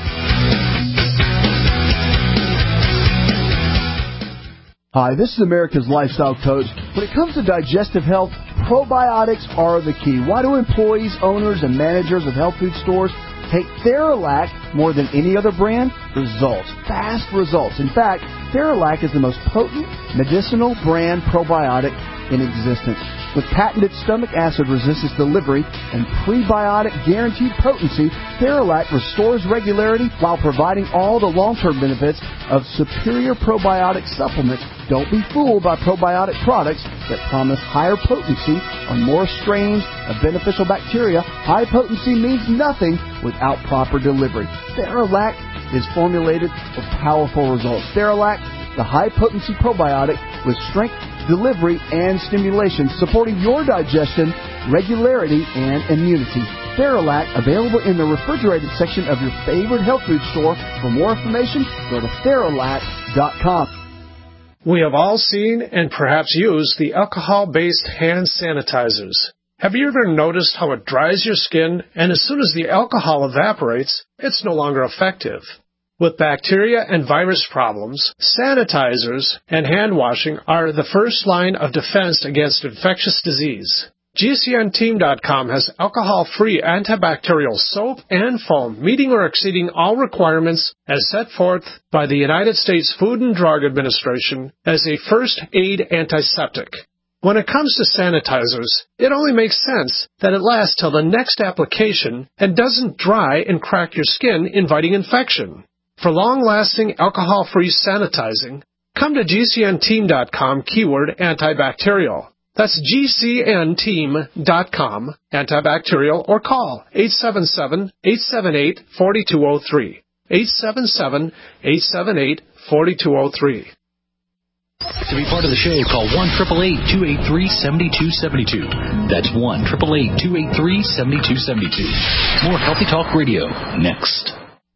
Speaker 4: Hi, this is America's Lifestyle Coach. When it comes to digestive health, probiotics are the key. Why do employees, owners, and managers of health food stores take Theralac more than any other brand? Results. Fast results. In fact, Theralac is the most potent medicinal brand probiotic in existence. With patented stomach acid resistance delivery and prebiotic guaranteed potency, Theralac restores regularity while providing all the long-term benefits of superior probiotic supplements. Don't be fooled by probiotic products that promise higher potency on more strains of beneficial bacteria. High potency means nothing without proper delivery. Theralac is formulated for powerful results. Theralac, the high-potency probiotic with strength, delivery, and stimulation, supporting your digestion, regularity, and immunity. Theralac, available in the refrigerated section of your favorite health food store. For more information, go to Theralac.com.
Speaker 3: We have all seen and perhaps used the alcohol-based hand sanitizers. Have you ever noticed how it dries your skin, and as soon as the alcohol evaporates, it's no longer effective? With bacteria and virus problems, sanitizers and hand washing are the first line of defense against infectious disease. GCNteam.com has alcohol-free antibacterial soap and foam, meeting or exceeding all requirements as set forth by the United States Food and Drug Administration as a first aid antiseptic. When it comes to sanitizers, it only makes sense that it lasts till the next application and doesn't dry and crack your skin, inviting infection. For long-lasting alcohol-free sanitizing, come to GCNteam.com keyword antibacterial. That's GCNteam.com antibacterial, or call 877-878-4203. 877-878-4203.
Speaker 13: To be part of the show, call 1-888-283-7272. That's 1-888-283-7272. More Healthy Talk Radio next.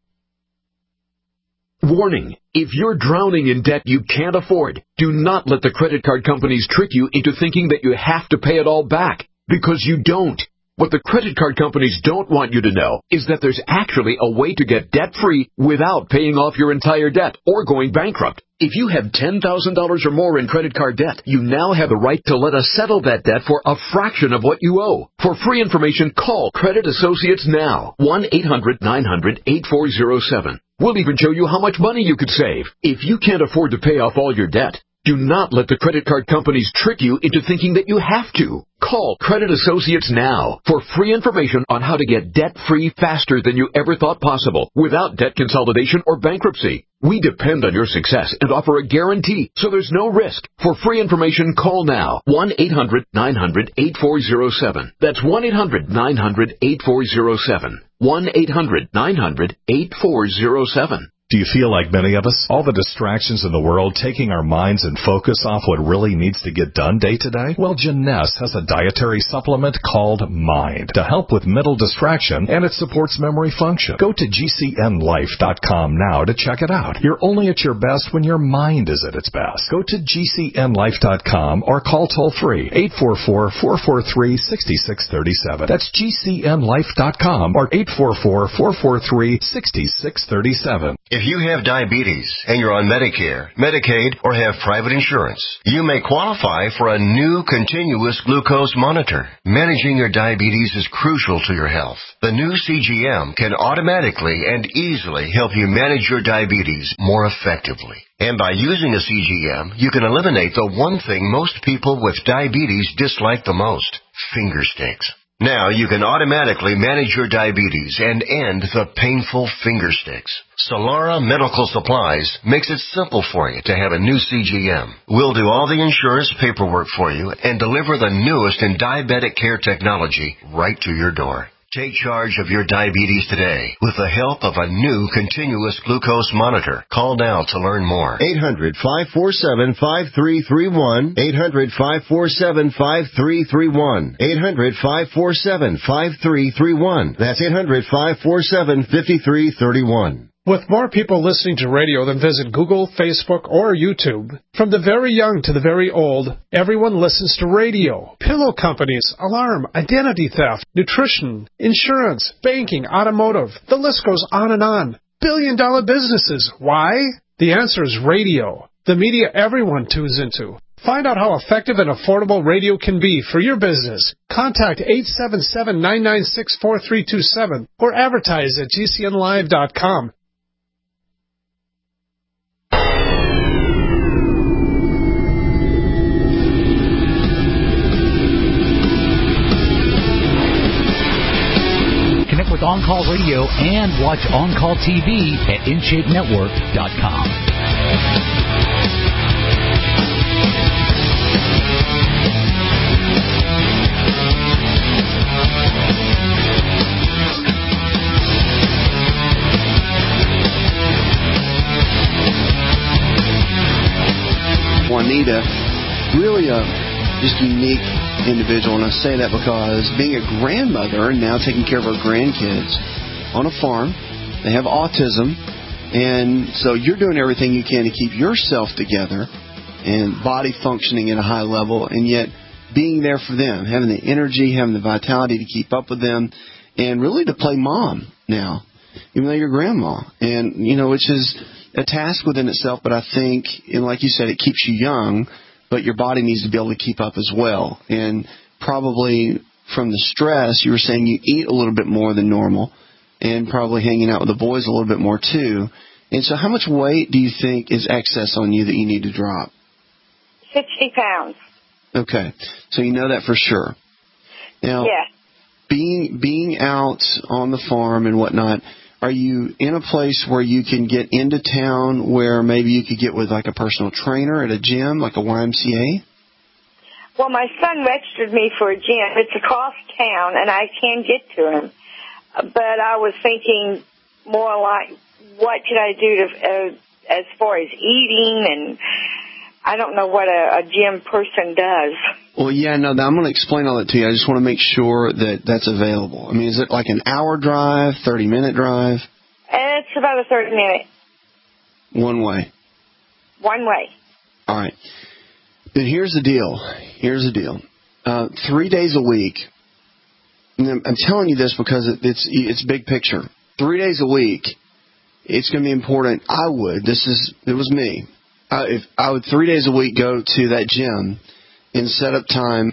Speaker 9: Warning. If you're drowning in debt you can't afford, do not let the credit card companies trick you into thinking that you have to pay it all back, because you don't. What the credit card companies don't want you to know is that there's actually a way to get debt-free without paying off your entire debt or going bankrupt. If you have $10,000 or more in credit card debt, you now have the right to let us settle that debt for a fraction of what you owe. For free information, call Credit Associates now. 1-800-900-8407. We'll even show you how much money you could save. If you can't afford to pay off all your debt, do not let the credit card companies trick you into thinking that you have to. Call Credit Associates now for free information on how to get debt-free faster than you ever thought possible without debt consolidation or bankruptcy. We depend on your success and offer a guarantee, so there's no risk. For free information, call now. 1-800-900-8407. That's 1-800-900-8407. 1-800-900-8407.
Speaker 22: Do you feel like many of us? All the distractions in the world taking our minds and focus off what really needs to get done day to day? Well, Jeunesse has a dietary supplement called Mind to help with mental distraction, and it supports memory function. Go to GCNlife.com now to check it out. You're only at your best when your mind is at its best. Go to GCNlife.com or call toll-free 844-443-6637. That's GCNlife.com or 844-443-6637.
Speaker 23: If you have diabetes and you're on Medicare, Medicaid, or have private insurance, you may qualify for a new continuous glucose monitor. Managing your diabetes is crucial to your health. The new CGM can automatically and easily help you manage your diabetes more effectively. And by using a CGM, you can eliminate the one thing most people with diabetes dislike the most: finger sticks. Now you can automatically manage your diabetes and end the painful finger sticks. Solara Medical Supplies makes it simple for you to have a new CGM. We'll do all the insurance paperwork for you and deliver the newest in diabetic care technology right to your door. Take charge of your diabetes today with the help of a new continuous glucose monitor. Call now to learn more. 800-547-5331. 800-547-5331. 800-547-5331. That's 800-547-5331.
Speaker 3: With more people listening to radio than visit Google, Facebook, or YouTube, from the very young to the very old, everyone listens to radio. Pillow companies, alarm, identity theft, nutrition, insurance, banking, automotive. The list goes on and on. Billion-dollar businesses. Why? The answer is radio. The media everyone tunes into. Find out how effective and affordable radio can be for your business. Contact 877-996-4327 or advertise at gcnlive.com.
Speaker 13: Connect with On Call Radio and watch On Call TV at InShapeNetwork.com.
Speaker 2: Juanita, really a just unique individual, and I say that because being a grandmother and now taking care of her grandkids on a farm, they have autism, and so you're doing everything you can to keep yourself together and body functioning at a high level, and yet being there for them, having the energy, having the vitality to keep up with them, and really to play mom now, even though you're grandma, and which is a task within itself, but I think, and like you said, it keeps you young, but your body needs to be able to keep up as well. And probably from the stress, you were saying you eat a little bit more than normal and probably hanging out with the boys a little bit more too. And so how much weight do you think is excess on you that you need to drop?
Speaker 1: 60 pounds.
Speaker 2: Okay. So you know that for sure. Now,
Speaker 1: yes.
Speaker 2: Being out on the farm and whatnot, are you in a place where you can get into town where maybe you could get with like a personal trainer at a gym, like a YMCA?
Speaker 1: Well, my son registered me for a gym. It's across town, and I can get to him. But I was thinking more like, what should I do to, as far as eating, and I don't know what a gym person does.
Speaker 2: Well, yeah, no, I'm going to explain all that to you. I just want to make sure that that's available. I mean, is it like an hour drive, 30-minute drive?
Speaker 1: It's about a 30-minute.
Speaker 2: One way?
Speaker 1: One way.
Speaker 2: All right. Then here's the deal. 3 days a week, and I'm telling you this because it's big picture. 3 days a week, it's going to be important. It was me. If I would 3 days a week go to that gym and set up time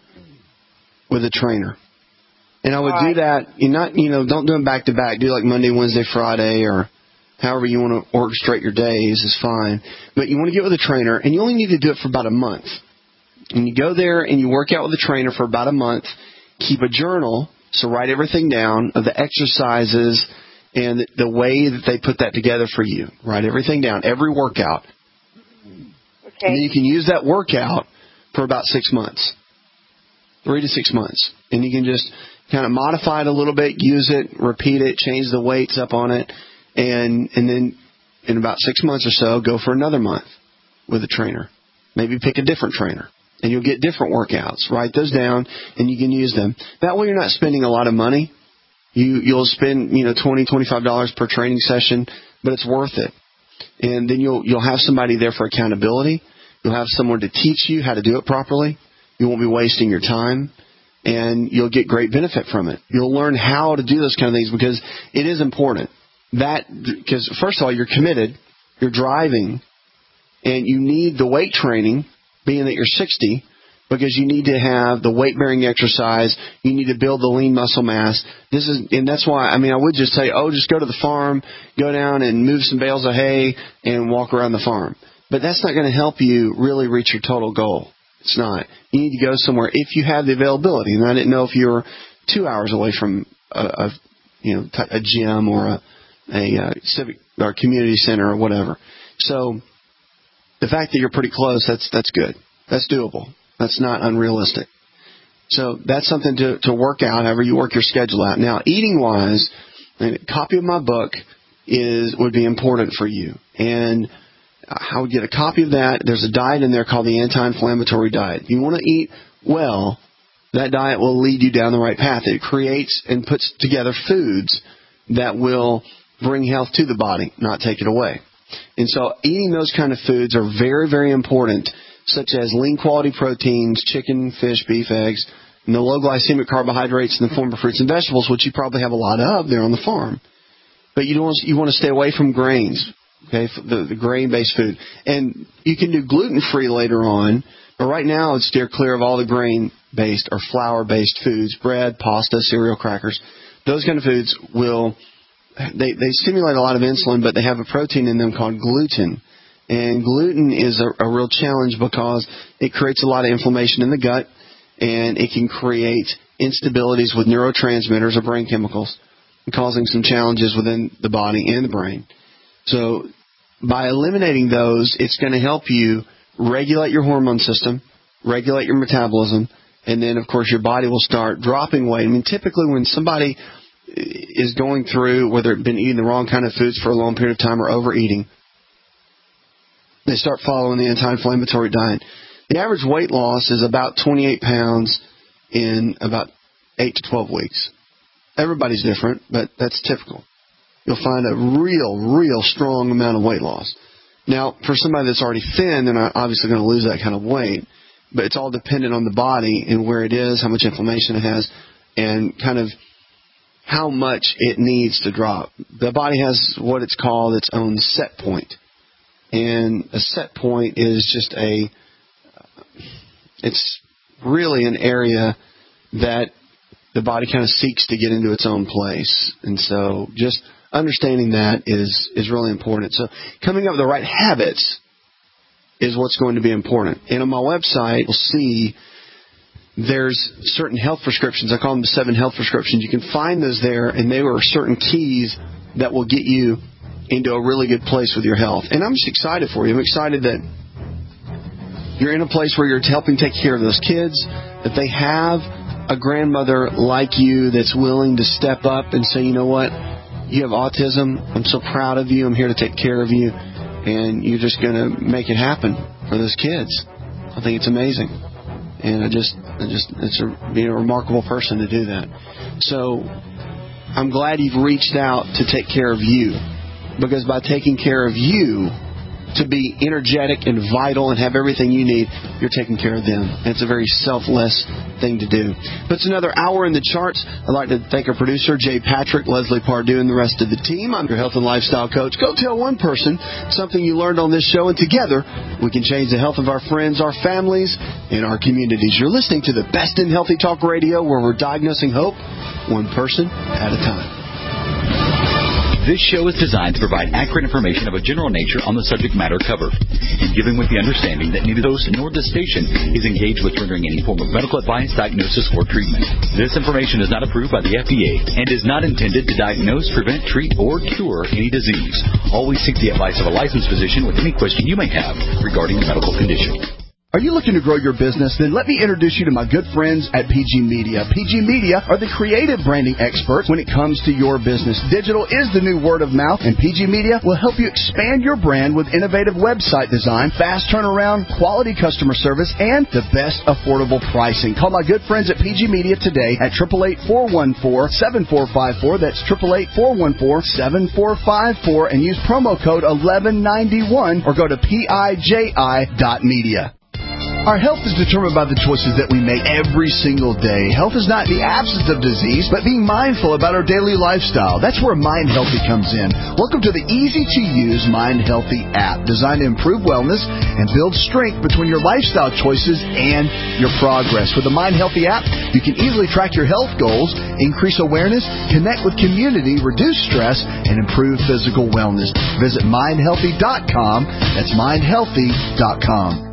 Speaker 2: with a trainer. And I would do that, don't do them back to back. Do like Monday, Wednesday, Friday, or however you want to orchestrate your days is fine. But you want to get with a trainer, and you only need to do it for about a month. And you go there and you work out with a trainer for about a month. Keep a journal, so write everything down of the exercises and the way that they put that together for you. Write everything down, every workout. Okay. And then you can use that workout for about 6 months, 3 to 6 months. And you can just kind of modify it a little bit, use it, repeat it, change the weights up on it, and then in about 6 months or so, go for another month with a trainer. Maybe pick a different trainer, and you'll get different workouts. Write those down, and you can use them. That way you're not spending a lot of money. You'll spend, $20, $25 per training session, but it's worth it. And then you'll have somebody there for accountability. You'll have someone to teach you how to do it properly. You won't be wasting your time, and you'll get great benefit from it. You'll learn how to do those kind of things because it is important. Because first of all, you're committed, you're driving, and you need the weight training, being that you're 60, because you need to have the weight-bearing exercise. You need to build the lean muscle mass. And that's why, I would just say, just go to the farm, go down and move some bales of hay and walk around the farm. But that's not going to help you really reach your total goal. It's not. You need to go somewhere if you have the availability. And I didn't know if you were 2 hours away from a gym or a civic or community center or whatever. So the fact that you're pretty close, that's good. That's doable. That's not unrealistic. So that's something to work out, however you work your schedule out. Now, eating-wise, a copy of my book would be important for you. And I would get a copy of that. There's a diet in there called the anti-inflammatory diet. If you want to eat well, that diet will lead you down the right path. It creates and puts together foods that will bring health to the body, not take it away. And so eating those kind of foods are very, very important, such as lean quality proteins, chicken, fish, beef, eggs, and the low glycemic carbohydrates in the form of fruits and vegetables, which you probably have a lot of there on the farm. But you want to stay away from grains, okay, the grain-based food. And you can do gluten-free later on, but right now it's steer clear of all the grain-based or flour-based foods, bread, pasta, cereal, crackers. Those kind of foods they stimulate a lot of insulin, but they have a protein in them called gluten. And gluten is a real challenge because it creates a lot of inflammation in the gut, and it can create instabilities with neurotransmitters or brain chemicals, causing some challenges within the body and the brain. So by eliminating those, it's going to help you regulate your hormone system, regulate your metabolism, and then, of course, your body will start dropping weight. I mean, typically when somebody is going through, whether it's been eating the wrong kind of foods for a long period of time or overeating, they start following the anti-inflammatory diet. The average weight loss is about 28 pounds in about 8 to 12 weeks. Everybody's different, but that's typical. You'll find a real strong amount of weight loss. Now, for somebody that's already thin, they're not obviously going to lose that kind of weight, but it's all dependent on the body and where it is, how much inflammation it has, and kind of how much it needs to drop. The body has what it's called its own set point. And a set point is just it's really an area that the body kind of seeks to get into its own place. And so just understanding that is really important. So coming up with the right habits is what's going to be important. And on my website, you'll see there's certain health prescriptions. I call them the 7 health prescriptions. You can find those there, and they are certain keys that will get you into a really good place with your health. And I'm just excited for you. I'm excited that you're in a place where you're helping take care of those kids, that they have a grandmother like you that's willing to step up and say, you know what, you have autism. I'm so proud of you. I'm here to take care of you. And you're just going to make it happen for those kids. I think it's amazing. And being a remarkable person to do that. So I'm glad you've reached out to take care of you. Because by taking care of you, to be energetic and vital and have everything you need, you're taking care of them. And it's a very selfless thing to do. But it's another hour in the charts. I'd like to thank our producer, Jay Patrick, Leslie Pardue, and the rest of the team. I'm your health and lifestyle coach. Go tell one person something you learned on this show, and together we can change the health of our friends, our families, and our communities. You're listening to the best in Healthy Talk Radio, where we're diagnosing hope one person at a time.
Speaker 13: This show is designed to provide accurate information of a general nature on the subject matter covered, and given with the understanding that neither host nor the station is engaged with rendering any form of medical advice, diagnosis, or treatment. This information is not approved by the FDA and is not intended to diagnose, prevent, treat, or cure any disease. Always seek the advice of a licensed physician with any question you may have regarding a medical condition.
Speaker 4: Are you looking to grow your business? Then let me introduce you to my good friends at PG Media. PG Media are the creative branding experts when it comes to your business. Digital is the new word of mouth, and PG Media will help you expand your brand with innovative website design, fast turnaround, quality customer service, and the best affordable pricing. Call my good friends at PG Media today at 888-414-7454. That's 888-414-7454, and use promo code 1191 or go to PIJI.media. Our health is determined by the choices that we make every single day. Health is not the absence of disease, but being mindful about our daily lifestyle. That's where Mind Healthy comes in. Welcome to the easy-to-use Mind Healthy app, designed to improve wellness and build strength between your lifestyle choices and your progress. With the Mind Healthy app, you can easily track your health goals, increase awareness, connect with community, reduce stress, and improve physical wellness. Visit mindhealthy.com. That's mindhealthy.com.